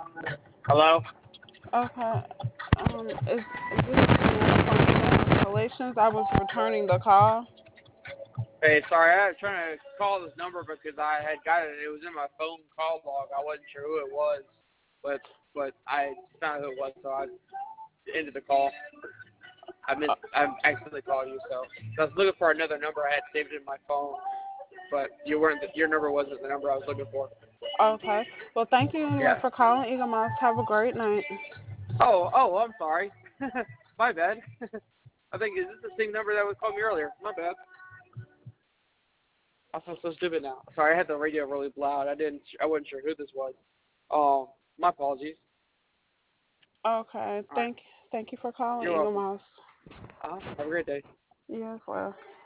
Hello? Okay. Is this Janelle from Customer Relations? I was returning the call. Hey, sorry, I was trying to call this number because I had got it. It was in my phone call log. I wasn't sure who it was, but I found who it was, so I ended the call. I accidentally called you, so I was looking for another number I had saved in my phone, but you weren't. Your number wasn't the number I was looking for. Okay. Well, thank you anyway Yeah. for calling, Eagle Mouse. Have a great night. Oh, I'm sorry. My bad. I think is this the same number that was called me earlier? My bad. I feel so stupid now. Sorry, I had the radio really loud. I wasn't sure who this was. My apologies. Okay. All right. Thank you for calling, You're Eagle welcome. Mouse. Have a great day. You as well.